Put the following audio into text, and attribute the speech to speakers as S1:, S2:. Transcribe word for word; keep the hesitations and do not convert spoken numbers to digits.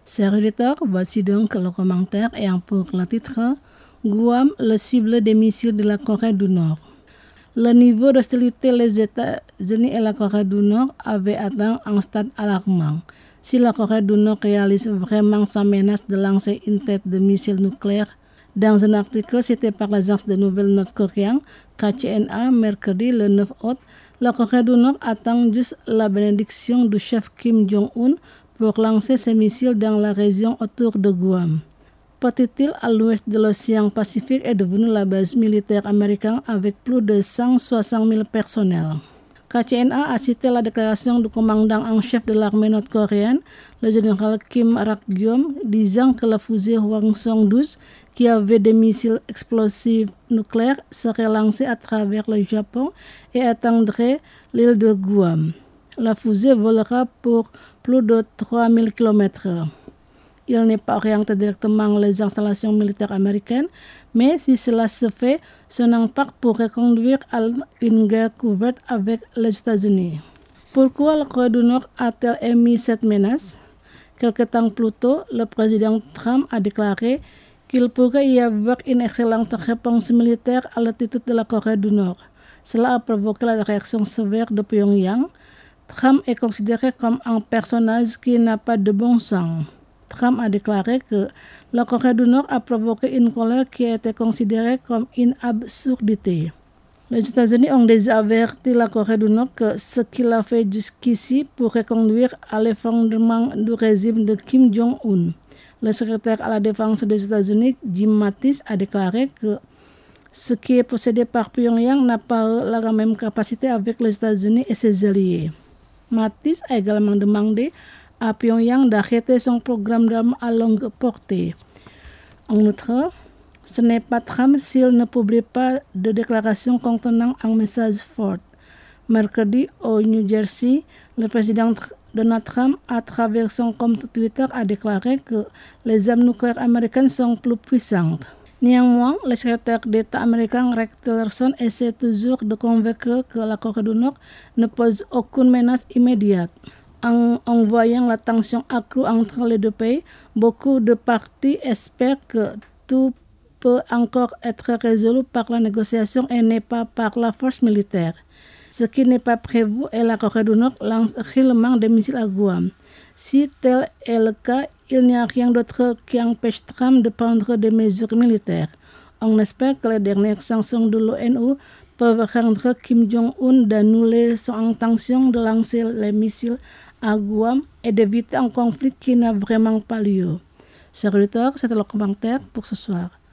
S1: Chers auditeurs, voici donc le commentaire ayant pour le titre Guam, le cible des missiles de la Corée du Nord. Le niveau d'hostilité les États-Unis et la Corée du Nord avait atteint un stade alarmant. Si la Corée du Nord réalise vraiment sa menace de lancer une tête de missile nucléaire, dans un article cité par l'agence de nouvelles nord-coréenne K C N A mercredi le neuf août, la Corée du Nord attend juste la bénédiction du chef Kim Jong-un pour lancer ses missiles dans la région autour de Guam. Petite île à l'ouest de l'océan Pacifique est devenue la base militaire américaine avec plus de cent soixante mille personnels. K C N A a cité la déclaration du commandant en chef de l'armée nord-coréenne, le général Kim Rak-gyom, disant que la fusée Hwasong douze, qui avait des missiles explosifs nucléaires, serait lancée à travers le Japon et atteindrait l'île de Guam. La fusée volera pour plus de trois mille kilomètres heure. Il n'est pas orienté directement les installations militaires américaines, mais si cela se fait, son impact pourrait conduire à une guerre couverte avec les États-Unis. Pourquoi la Corée du Nord a-t-elle émis cette menace? Quelque temps plus tôt, le président Trump a déclaré qu'il pourrait y avoir une excellente réponse militaire à l'attitude de la Corée du Nord. Cela a provoqué la réaction sévère de Pyongyang. Trump est considéré comme un personnage qui n'a pas de bon sens. Trump a déclaré que la Corée du Nord a provoqué une colère qui a été considérée comme une absurdité. Les États-Unis ont déjà averti la Corée du Nord que ce qu'il a fait jusqu'ici pourrait conduire à l'effondrement du régime de Kim Jong-un. Le secrétaire à la défense des États-Unis, Jim Mattis, a déclaré que ce qui est possédé par Pyongyang n'a pas la même capacité avec les États-Unis et ses alliés. Mattis a également demandé à Pyongyang d'arrêter son programme d'armes à longue portée. En outre, ce n'est pas Trump s'il ne publie pas de déclaration contenant un message fort. Mercredi, au New Jersey, le président Donald Trump, à travers son compte Twitter, a déclaré que les armes nucléaires américaines sont plus puissantes. Néanmoins, le secrétaire d'État américain Rex Tillerson essaie toujours de convaincre que la Corée du Nord ne pose aucune menace immédiate. En, en voyant la tension accrue entre les deux pays, beaucoup de partis espèrent que tout peut encore être résolu par la négociation et non pas par la force militaire. Ce qui n'est pas prévu est la Corée du Nord lance réellement des missiles à Guam. Si tel est le cas, il n'y a rien d'autre qui empêche Trump de prendre des mesures militaires. On espère que les dernières sanctions de l'ONU peuvent rendre Kim Jong-un d'annuler son intention de lancer les missiles à Guam et d'éviter un conflit qui n'a vraiment pas lieu. Chers auditeurs, c'était le commentaire pour ce soir.